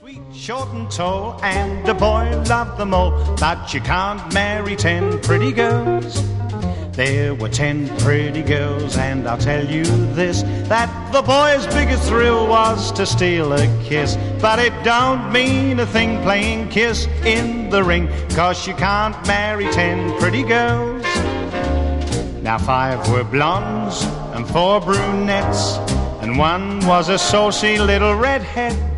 Sweet, short and tall, and the boy loved them all, but you can't marry 10 pretty girls. There were 10 pretty girls, and I'll tell you this, that the boy's biggest thrill was to steal a kiss. But it don't mean a thing playing kiss in the ring, 'cause you can't marry 10 pretty girls. Now 5 were blondes and 4 brunettes, and 1 was a saucy little redhead.